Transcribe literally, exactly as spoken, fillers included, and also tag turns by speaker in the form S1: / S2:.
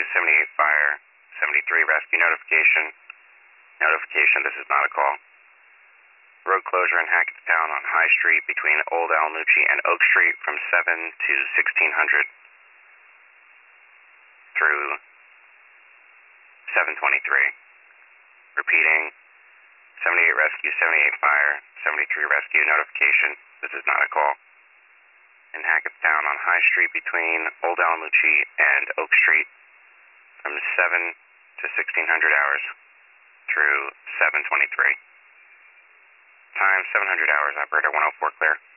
S1: seventy-eight fire, seventy-three rescue notification. Notification, this is not a call. Road closure in Hackettstown on High Street between Old Alamucci and Oak Street from seven to sixteen hundred through seven twenty-three. Repeating, seventy-eight rescue, seventy-eight fire, seventy-three rescue notification, this is not a call. In Hackettstown on High Street between Old Alamucci and Oak Street from seven to sixteen hundred hours through seven twenty-three. Time seven hundred hours, operator one oh four clear.